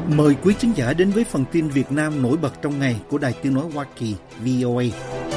Mời quý khán giả đến với phần tin Việt Nam nổi bật trong ngày của Đài Tiếng nói Hoa Kỳ VOA.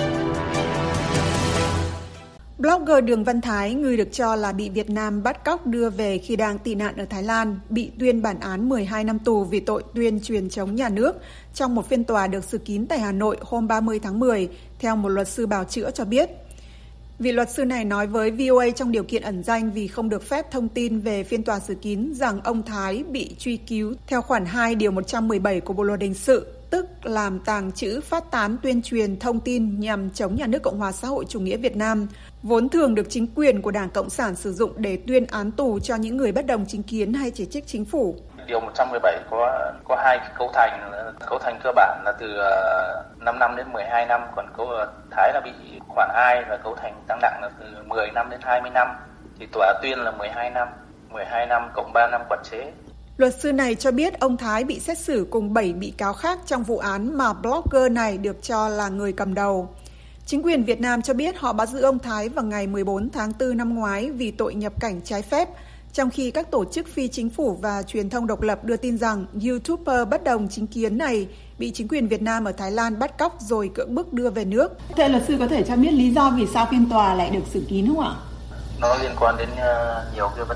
Blogger Đường Văn Thái, người được cho là bị Việt Nam bắt cóc đưa về khi đang tị nạn ở Thái Lan, bị tuyên bản án 12 năm tù vì tội tuyên truyền chống nhà nước trong một phiên tòa được xử kín tại Hà Nội hôm 30 tháng 10, theo một luật sư bào chữa cho biết. Vị luật sư này nói với VOA trong điều kiện ẩn danh vì không được phép thông tin về phiên tòa xử kín rằng ông Thái bị truy cứu theo khoản 2 điều 117 của Bộ luật hình sự, tức làm tàng trữ, phát tán, tuyên truyền thông tin nhằm chống nhà nước Cộng hòa xã hội chủ nghĩa Việt Nam, vốn thường được chính quyền của Đảng Cộng sản sử dụng để tuyên án tù cho những người bất đồng chính kiến hay chỉ trích chính phủ. Điều 117 có hai cái cấu thành cơ bản là từ 5 năm đến 12 năm, còn cấu Thái là bị khoản 2 và cấu thành tăng nặng là từ 10 năm đến 20 năm, thì tòa tuyên là 12 năm cộng 3 năm quản chế. Luật sư này cho biết ông Thái bị xét xử cùng 7 bị cáo khác trong vụ án mà blogger này được cho là người cầm đầu. Chính quyền Việt Nam cho biết họ bắt giữ ông Thái vào ngày 14 tháng 4 năm ngoái vì tội nhập cảnh trái phép, trong khi các tổ chức phi chính phủ và truyền thông độc lập đưa tin rằng YouTuber bất đồng chính kiến này bị chính quyền Việt Nam ở Thái Lan bắt cóc rồi cưỡng bức đưa về nước. Thưa luật sư có thể cho biết lý do vì sao phiên tòa lại được xử kín không ạ? Nó liên quan đến nhiều cái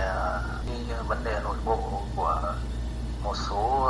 vấn đề nội bộ của một số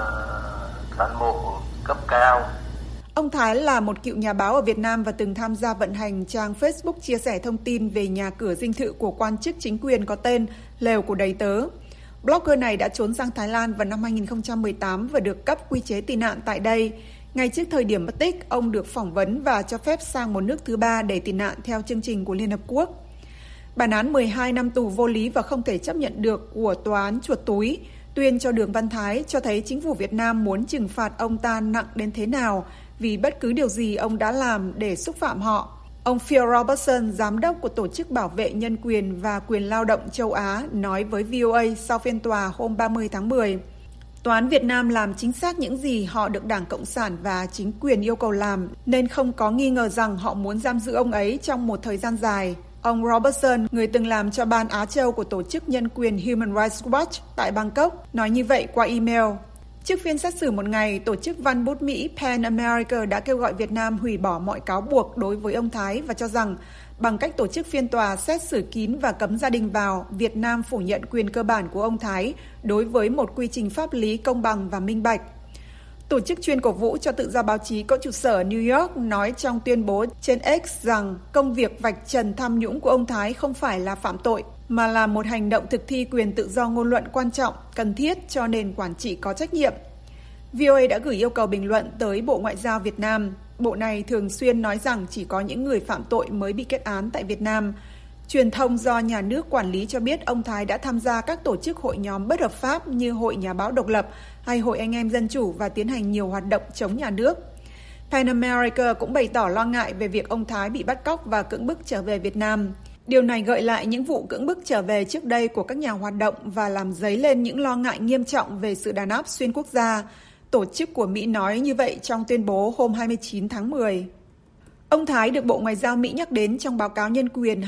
cán bộ cấp cao. Ông Thái là một cựu nhà báo ở Việt Nam và từng tham gia vận hành trang Facebook chia sẻ thông tin về nhà cửa dinh thự của quan chức chính quyền có tên Lều của đầy tớ. Blogger này đã trốn sang Thái Lan vào năm 2018 và được cấp quy chế tị nạn tại đây. Ngay trước thời điểm mất tích, ông được phỏng vấn và cho phép sang một nước thứ ba để tị nạn theo chương trình của Liên Hợp Quốc. Bản án 12 năm tù vô lý và không thể chấp nhận được của tòa án chuột túi tuyên cho Đường Văn Thái cho thấy chính phủ Việt Nam muốn trừng phạt ông ta nặng đến thế nào vì bất cứ điều gì ông đã làm để xúc phạm họ. Ông Phil Robertson, giám đốc của Tổ chức Bảo vệ Nhân quyền và Quyền Lao động châu Á, nói với VOA sau phiên tòa hôm 30 tháng 10. Tòa án Việt Nam làm chính xác những gì họ được Đảng Cộng sản và chính quyền yêu cầu làm, nên không có nghi ngờ rằng họ muốn giam giữ ông ấy trong một thời gian dài. Ông Robertson, người từng làm cho Ban Á Châu của Tổ chức Nhân quyền Human Rights Watch tại Bangkok, nói như vậy qua email. Trước phiên xét xử một ngày, tổ chức văn bút Mỹ PEN America đã kêu gọi Việt Nam hủy bỏ mọi cáo buộc đối với ông Thái và cho rằng bằng cách tổ chức phiên tòa xét xử kín và cấm gia đình vào, Việt Nam phủ nhận quyền cơ bản của ông Thái đối với một quy trình pháp lý công bằng và minh bạch. Tổ chức chuyên cổ vũ cho tự do báo chí có trụ sở ở New York nói trong tuyên bố trên X rằng công việc vạch trần tham nhũng của ông Thái không phải là phạm tội, mà là một hành động thực thi quyền tự do ngôn luận quan trọng, cần thiết cho nền quản trị có trách nhiệm. VOA đã gửi yêu cầu bình luận tới Bộ Ngoại giao Việt Nam. Bộ này thường xuyên nói rằng chỉ có những người phạm tội mới bị kết án tại Việt Nam. Truyền thông do nhà nước quản lý cho biết ông Thái đã tham gia các tổ chức hội nhóm bất hợp pháp như Hội Nhà báo Độc lập hay Hội Anh em Dân chủ và tiến hành nhiều hoạt động chống nhà nước. PEN America cũng bày tỏ lo ngại về việc ông Thái bị bắt cóc và cưỡng bức trở về Việt Nam. Điều này gợi lại những vụ cưỡng bức trở về trước đây của các nhà hoạt động và làm dấy lên những lo ngại nghiêm trọng về sự đàn áp xuyên quốc gia. Tổ chức của Mỹ nói như vậy trong tuyên bố hôm 29 tháng 10. Ông Thái được Bộ Ngoại giao Mỹ nhắc đến trong báo cáo nhân quyền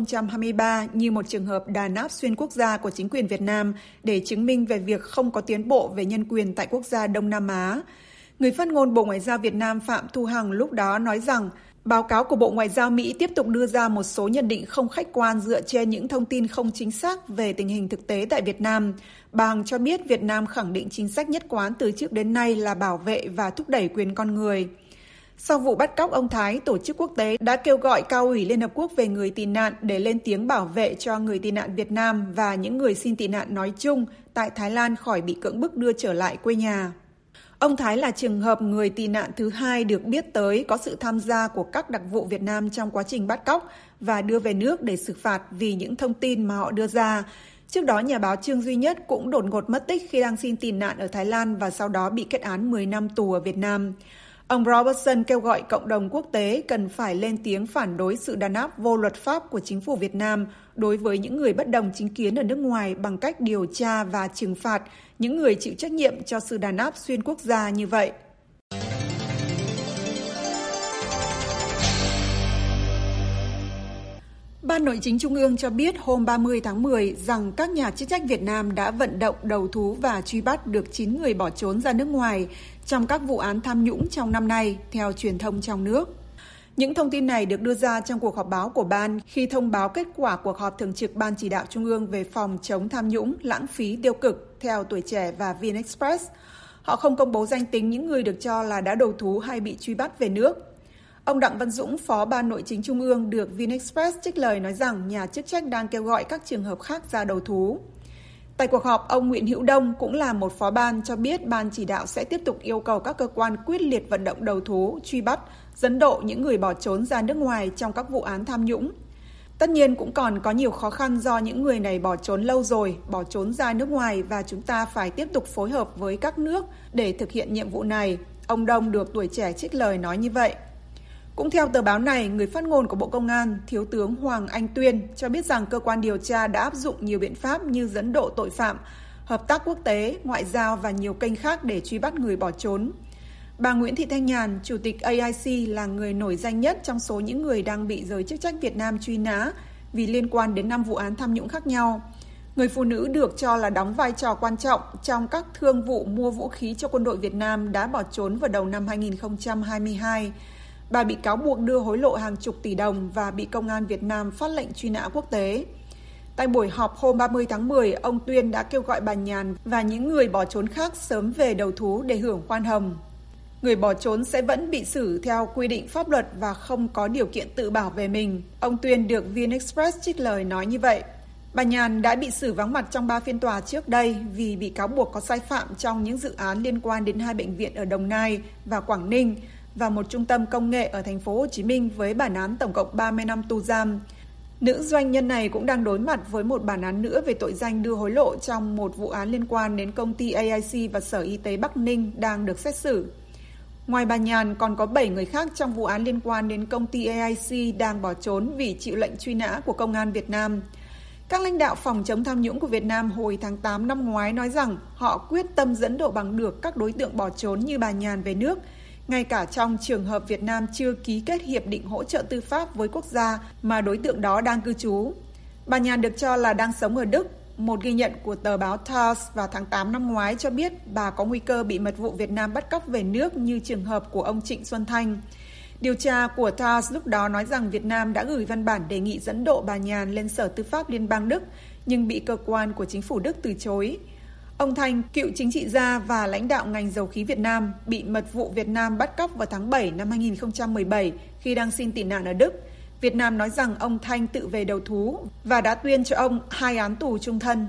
2023 như một trường hợp đàn áp xuyên quốc gia của chính quyền Việt Nam để chứng minh về việc không có tiến bộ về nhân quyền tại quốc gia Đông Nam Á. Người phát ngôn Bộ Ngoại giao Việt Nam Phạm Thu Hằng lúc đó nói rằng báo cáo của Bộ Ngoại giao Mỹ tiếp tục đưa ra một số nhận định không khách quan dựa trên những thông tin không chính xác về tình hình thực tế tại Việt Nam. Bà Hằng cho biết Việt Nam khẳng định chính sách nhất quán từ trước đến nay là bảo vệ và thúc đẩy quyền con người. Sau vụ bắt cóc ông Thái, tổ chức quốc tế đã kêu gọi Cao ủy Liên Hợp Quốc về người tị nạn để lên tiếng bảo vệ cho người tị nạn Việt Nam và những người xin tị nạn nói chung tại Thái Lan khỏi bị cưỡng bức đưa trở lại quê nhà. Ông Thái là trường hợp người tị nạn thứ hai được biết tới có sự tham gia của các đặc vụ Việt Nam trong quá trình bắt cóc và đưa về nước để xử phạt vì những thông tin mà họ đưa ra. Trước đó, nhà báo Trương Duy Nhất cũng đột ngột mất tích khi đang xin tị nạn ở Thái Lan và sau đó bị kết án 10 năm tù ở Việt Nam. Ông Robertson kêu gọi cộng đồng quốc tế cần phải lên tiếng phản đối sự đàn áp vô luật pháp của chính phủ Việt Nam đối với những người bất đồng chính kiến ở nước ngoài bằng cách điều tra và trừng phạt những người chịu trách nhiệm cho sự đàn áp xuyên quốc gia như vậy. Ban Nội chính Trung ương cho biết hôm 30 tháng 10 rằng các nhà chức trách Việt Nam đã vận động đầu thú và truy bắt được 9 người bỏ trốn ra nước ngoài trong các vụ án tham nhũng trong năm nay, theo truyền thông trong nước. Những thông tin này được đưa ra trong cuộc họp báo của Ban khi thông báo kết quả cuộc họp thường trực Ban Chỉ đạo Trung ương về phòng chống tham nhũng, lãng phí tiêu cực theo Tuổi Trẻ và VnExpress. Họ không công bố danh tính những người được cho là đã đầu thú hay bị truy bắt về nước. Ông Đặng Văn Dũng, Phó Ban Nội chính Trung ương được VnExpress trích lời nói rằng nhà chức trách đang kêu gọi các trường hợp khác ra đầu thú. Tại cuộc họp, ông Nguyễn Hữu Đông cũng là một phó ban cho biết Ban chỉ đạo sẽ tiếp tục yêu cầu các cơ quan quyết liệt vận động đầu thú, truy bắt, dẫn độ những người bỏ trốn ra nước ngoài trong các vụ án tham nhũng. Tất nhiên cũng còn có nhiều khó khăn do những người này bỏ trốn lâu rồi, bỏ trốn ra nước ngoài và chúng ta phải tiếp tục phối hợp với các nước để thực hiện nhiệm vụ này. Ông Đông được Tuổi Trẻ trích lời nói như vậy. Cũng theo tờ báo này, người phát ngôn của Bộ Công an, Thiếu tướng Hoàng Anh Tuyên cho biết rằng cơ quan điều tra đã áp dụng nhiều biện pháp như dẫn độ tội phạm, hợp tác quốc tế, ngoại giao và nhiều kênh khác để truy bắt người bỏ trốn. Bà Nguyễn Thị Thanh Nhàn, Chủ tịch AIC là người nổi danh nhất trong số những người đang bị giới chức trách Việt Nam truy nã vì liên quan đến 5 vụ án tham nhũng khác nhau. Người phụ nữ được cho là đóng vai trò quan trọng trong các thương vụ mua vũ khí cho quân đội Việt Nam đã bỏ trốn vào đầu năm 2022. Bà bị cáo buộc đưa hối lộ hàng chục tỷ đồng và bị Công an Việt Nam phát lệnh truy nã quốc tế. Tại buổi họp hôm 30 tháng 10, ông Tuyên đã kêu gọi bà Nhàn và những người bỏ trốn khác sớm về đầu thú để hưởng khoan hồng. Người bỏ trốn sẽ vẫn bị xử theo quy định pháp luật và không có điều kiện tự bảo vệ mình. Ông Tuyên được VnExpress trích lời nói như vậy. Bà Nhàn đã bị xử vắng mặt trong 3 phiên tòa trước đây vì bị cáo buộc có sai phạm trong những dự án liên quan đến 2 bệnh viện ở Đồng Nai và Quảng Ninh và một trung tâm công nghệ ở thành phố Hồ Chí Minh với bản án tổng cộng 30 năm tù giam. Nữ doanh nhân này cũng đang đối mặt với một bản án nữa về tội danh đưa hối lộ trong một vụ án liên quan đến công ty AIC và Sở Y tế Bắc Ninh đang được xét xử. Ngoài bà Nhàn, còn có 7 người khác trong vụ án liên quan đến công ty AIC đang bỏ trốn vì chịu lệnh truy nã của Công an Việt Nam. Các lãnh đạo phòng chống tham nhũng của Việt Nam hồi tháng 8 năm ngoái nói rằng họ quyết tâm dẫn độ bằng được các đối tượng bỏ trốn như bà Nhàn về nước, ngay cả trong trường hợp Việt Nam chưa ký kết hiệp định hỗ trợ tư pháp với quốc gia mà đối tượng đó đang cư trú. Bà Nhàn được cho là đang sống ở Đức. Một ghi nhận của tờ báo TASS vào tháng 8 năm ngoái cho biết bà có nguy cơ bị mật vụ Việt Nam bắt cóc về nước như trường hợp của ông Trịnh Xuân Thanh. Điều tra của TASS lúc đó nói rằng Việt Nam đã gửi văn bản đề nghị dẫn độ bà Nhàn lên Sở Tư pháp Liên bang Đức, nhưng bị cơ quan của chính phủ Đức từ chối. Ông Thanh, cựu chính trị gia và lãnh đạo ngành dầu khí Việt Nam, bị mật vụ Việt Nam bắt cóc vào tháng 7 năm 2017 khi đang xin tị nạn ở Đức. Việt Nam nói rằng ông Thanh tự về đầu thú và đã tuyên cho ông 2 án tù chung thân.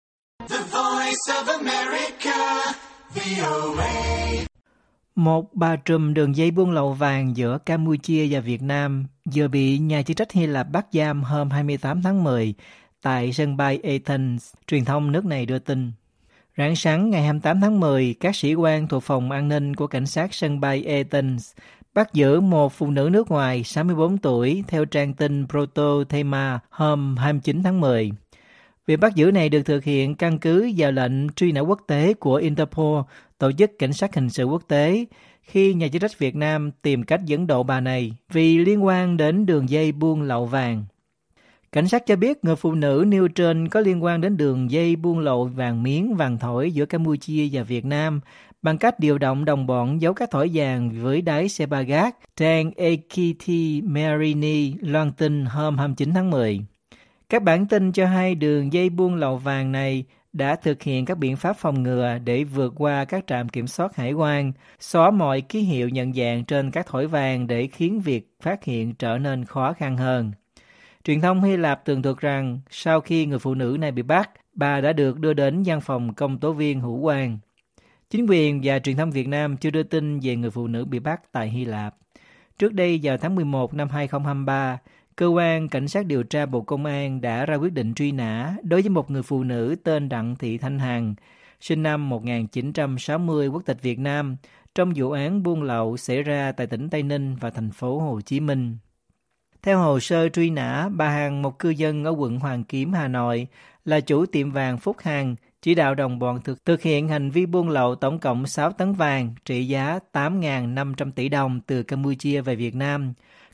Một bà trùm đường dây buôn lậu vàng giữa Campuchia và Việt Nam vừa bị nhà chức trách Hy Lạp bắt giam hôm 28 tháng 10 tại sân bay Athens, truyền thông nước này đưa tin. Rạng sáng ngày 28 tháng 10, các sĩ quan thuộc phòng an ninh của cảnh sát sân bay Athens bắt giữ một phụ nữ nước ngoài 64 tuổi theo trang tin Proto Thema hôm 29 tháng 10. Việc bắt giữ này được thực hiện căn cứ vào lệnh truy nã quốc tế của Interpol, tổ chức cảnh sát hình sự quốc tế, khi nhà chức trách Việt Nam tìm cách dẫn độ bà này vì liên quan đến đường dây buôn lậu vàng. Cảnh sát cho biết người phụ nữ nêu trên có liên quan đến đường dây buôn lậu vàng miếng, vàng thỏi giữa Campuchia và Việt Nam bằng cách điều động đồng bọn giấu các thỏi vàng với đáy xe ba gác, trang AKT Marini loan tin hôm 29 tháng 10. Các bản tin cho hay đường dây buôn lậu vàng này đã thực hiện các biện pháp phòng ngừa để vượt qua các trạm kiểm soát hải quan, xóa mọi ký hiệu nhận dạng trên các thỏi vàng để khiến việc phát hiện trở nên khó khăn hơn. Truyền thông Hy Lạp tường thuật rằng sau khi người phụ nữ này bị bắt, bà đã được đưa đến văn phòng công tố viên hữu quan. Chính quyền và truyền thông Việt Nam chưa đưa tin về người phụ nữ bị bắt tại Hy Lạp. Trước đây vào tháng 11 năm 2023, Cơ quan Cảnh sát điều tra Bộ Công an đã ra quyết định truy nã đối với một người phụ nữ tên Đặng Thị Thanh Hằng, sinh năm 1960, quốc tịch Việt Nam, trong vụ án buôn lậu xảy ra tại tỉnh Tây Ninh và thành phố Hồ Chí Minh. Theo hồ sơ truy nã, bà Hằng, một cư dân ở quận Hoàn Kiếm, Hà Nội, là chủ tiệm vàng Phúc Hằng, chỉ đạo đồng bọn thực hiện hành vi buôn lậu tổng cộng 6 tấn vàng trị giá 8.500 tỷ đồng từ Campuchia về Việt Nam.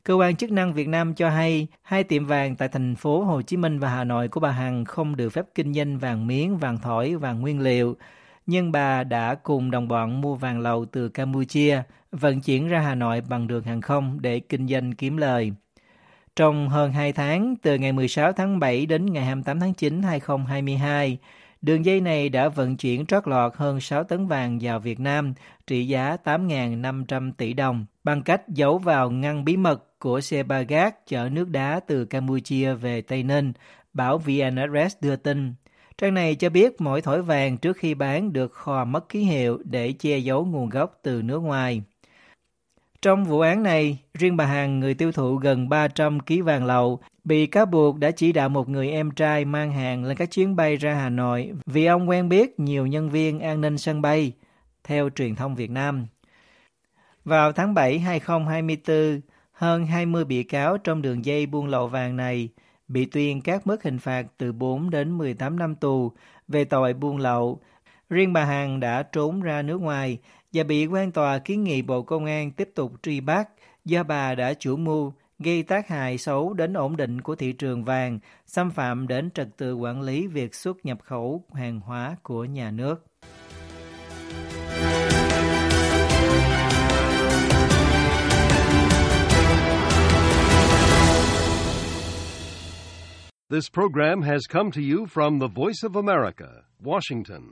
Cơ quan chức năng Việt Nam cho hay 2 tiệm vàng tại thành phố Hồ Chí Minh và Hà Nội của bà Hằng không được phép kinh doanh vàng miếng, vàng thỏi, vàng nguyên liệu. Nhưng bà đã cùng đồng bọn mua vàng lậu từ Campuchia, vận chuyển ra Hà Nội bằng đường hàng không để kinh doanh kiếm lời. Trong hơn 2 tháng, từ ngày 16 tháng 7 đến ngày 28 tháng 9 2022, đường dây này đã vận chuyển trót lọt hơn 6 tấn vàng vào Việt Nam, trị giá 8.500 tỷ đồng, bằng cách giấu vào ngăn bí mật của xe ba gác chở nước đá từ Campuchia về Tây Ninh, báo VnExpress đưa tin. Trang này cho biết mỗi thỏi vàng trước khi bán được khò mất ký hiệu để che giấu nguồn gốc từ nước ngoài. Trong vụ án này, riêng bà Hằng, người tiêu thụ gần 300 kg vàng lậu, bị cáo buộc đã chỉ đạo một người em trai mang hàng lên các chuyến bay ra Hà Nội vì ông quen biết nhiều nhân viên an ninh sân bay, theo truyền thông Việt Nam. Vào tháng 7 2024, hơn 20 bị cáo trong đường dây buôn lậu vàng này bị tuyên các mức hình phạt từ 4 đến 18 năm tù về tội buôn lậu. Riêng bà Hằng đã trốn ra nước ngoài và bị quan tòa kiến nghị Bộ Công an tiếp tục truy bắt do bà đã chủ mưu gây tác hại xấu đến ổn định của thị trường vàng, xâm phạm đến trật tự quản lý việc xuất nhập khẩu hàng hóa của nhà nước. This program has come to you from the Voice of America, Washington.